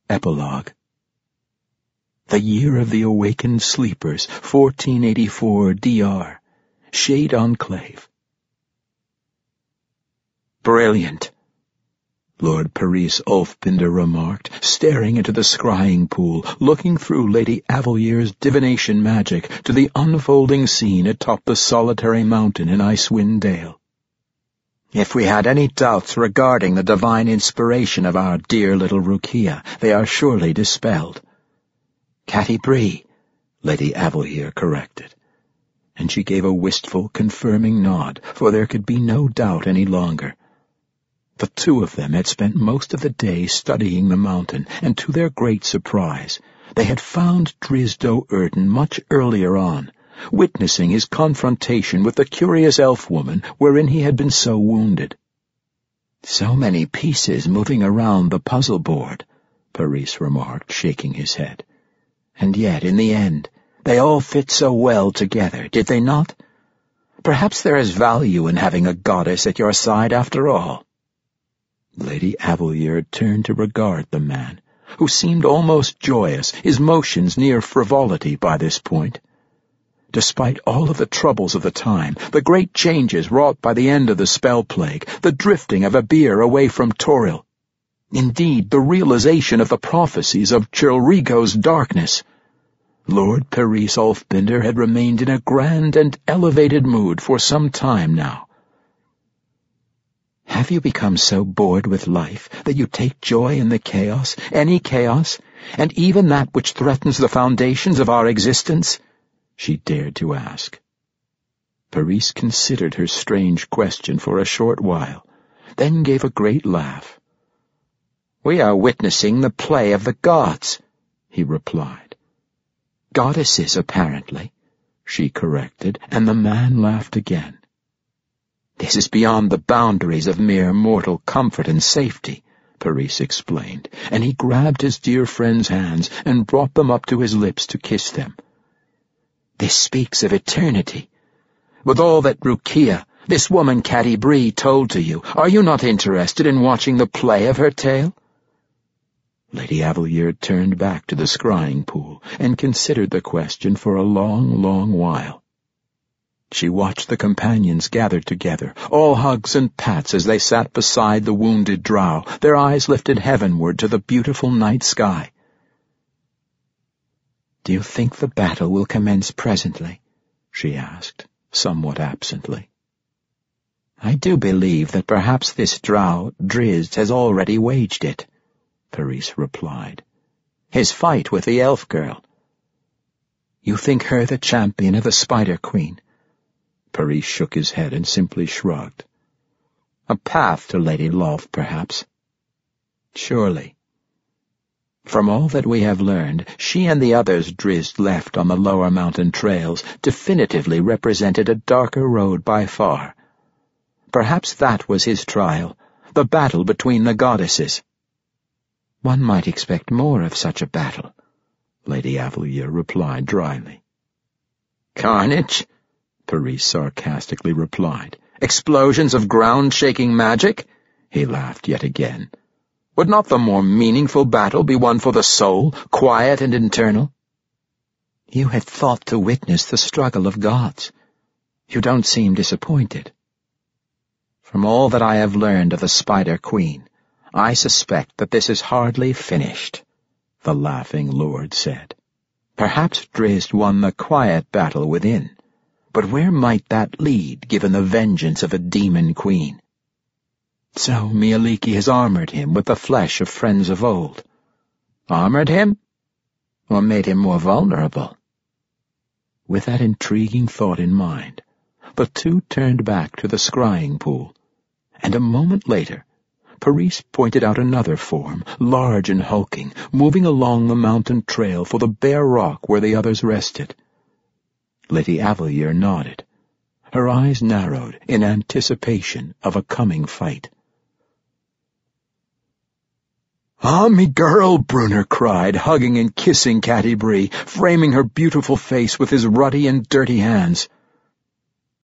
Epilogue. The year of the awakened sleepers, 1484 DR. Shade Enclave. Brilliant, Lord Paris Ulfbinder remarked, staring into the scrying pool, looking through Lady Avalier's divination magic to the unfolding scene atop the solitary mountain in Icewind Dale. If we had any doubts regarding the divine inspiration of our dear little Rukia, they are surely dispelled. Catti-brie, Lady Avalier corrected, and she gave a wistful, confirming nod, for there could be no doubt any longer. The two of them had spent most of the day studying the mountain, and to their great surprise, they had found Drizzt Do'Urden much earlier on, witnessing his confrontation with the curious elf-woman wherein he had been so wounded. "So many pieces moving around the puzzle board," Paris remarked, shaking his head. "And yet, in the end, they all fit so well together, did they not? Perhaps there is value in having a goddess at your side after all." Lady Avalier turned to regard the man, who seemed almost joyous, his motions near frivolity by this point. Despite all of the troubles of the time, the great changes wrought by the end of the spell plague, the drifting of Abir away from Toril, indeed the realization of the prophecies of Chilrigo's darkness, Lord Paris Ulfbinder had remained in a grand and elevated mood for some time now. "Have you become so bored with life that you take joy in the chaos, any chaos, and even that which threatens the foundations of our existence?" she dared to ask. Paris considered her strange question for a short while, then gave a great laugh. "We are witnessing the play of the gods," he replied. "Goddesses, apparently," she corrected, and the man laughed again. "This is beyond the boundaries of mere mortal comfort and safety," Paris explained, and he grabbed his dear friend's hands and brought them up to his lips to kiss them. "This speaks of eternity. With all that Rukia, this woman Catti-brie, told to you, are you not interested in watching the play of her tale?" Lady Avalier turned back to the scrying pool and considered the question for a long, long while. She watched the companions gathered together, all hugs and pats as they sat beside the wounded drow, their eyes lifted heavenward to the beautiful night sky. "Do you think the battle will commence presently?" she asked, somewhat absently. "I do believe that perhaps this drow, Drizzt, has already waged it," Paris replied. "His fight with the elf girl." "You think her the champion of the Spider Queen?" Paris shook his head and simply shrugged. "A path to Lady Lolth, perhaps." "Surely. From all that we have learned, she and the others Drizzt left on the lower mountain trails definitively represented a darker road by far. Perhaps that was his trial, the battle between the goddesses." "One might expect more of such a battle," Lady Avalier replied dryly. "Carnage?" Paris sarcastically replied. "Explosions of ground-shaking magic?" He laughed yet again. "Would not the more meaningful battle be one for the soul, quiet and internal?" "You had thought to witness the struggle of gods. You don't seem disappointed." "From all that I have learned of the Spider Queen, I suspect that this is hardly finished," the laughing lord said. "Perhaps Drizzt won the quiet battle within, but where might that lead, given the vengeance of a demon queen? So Mielikki has armored him with the flesh of friends of old." "Armored him? Or made him more vulnerable?" With that intriguing thought in mind, the two turned back to the scrying pool, and a moment later, Paris pointed out another form, large and hulking, moving along the mountain trail for the bare rock where the others rested. Lady Avalier nodded. Her eyes narrowed in anticipation of a coming fight. "Ah, me girl," Brunner cried, hugging and kissing Catti-brie, framing her beautiful face with his ruddy and dirty hands.